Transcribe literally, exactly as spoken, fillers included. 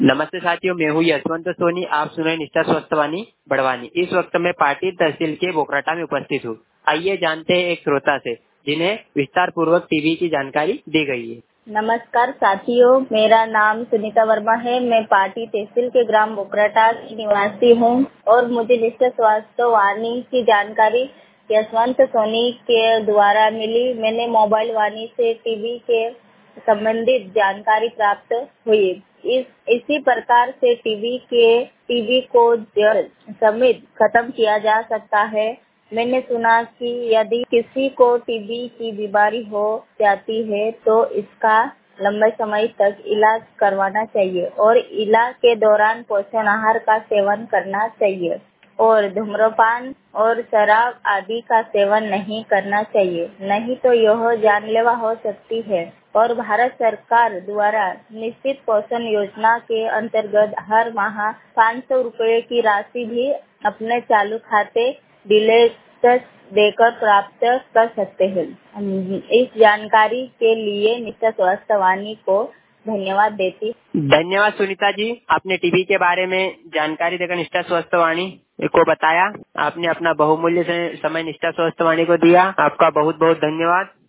नमस्ते साथियों, मैं हूँ यशवंत सोनी। आप सुन रहे हैं निष्ठा स्वस्थवाणी बड़वानी। इस वक्त मैं पाटी तहसील के बोकराटा में उपस्थित हूँ। आइए जानते हैं एक श्रोता से जिन्हें विस्तार पूर्वक टीबी की जानकारी दी गई है। नमस्कार साथियों, मेरा नाम सुनीता वर्मा है। मैं पाटी तहसील के ग्राम बोकराटा की निवासी हूँ और मुझे निष्ठा स्वास्थ्य वाणी की जानकारी यशवंत सोनी के द्वारा मिली। मैंने मोबाइल वाणी से टीबी के संबंधित जानकारी प्राप्त हुई। इस इसी प्रकार से टीबी के टीबी को जड़ समेत खत्म किया जा सकता है। मैंने सुना कि यदि किसी को टीबी की बीमारी हो जाती है तो इसका लंबे समय तक इलाज करवाना चाहिए और इलाज के दौरान पोषण आहार का सेवन करना चाहिए और धूम्रपान और शराब आदि का सेवन नहीं करना चाहिए, नहीं तो यह जानलेवा हो सकती है। और भारत सरकार द्वारा निश्चित पोषण योजना के अंतर्गत हर माह पाँच सौ रुपए की राशि भी अपने चालू खाते डिलीट देकर प्राप्त कर सकते हैं। इस जानकारी के लिए निष्ठा स्वास्थ्य वाणी को धन्यवाद देती। धन्यवाद सुनीता जी, आपने टीबी के बारे में जानकारी देकर निष्ठा स्वस्थवाणी को बताया। आपने अपना बहुमूल्य से समय निष्ठा स्वस्थवाणी को दिया। आपका बहुत बहुत धन्यवाद।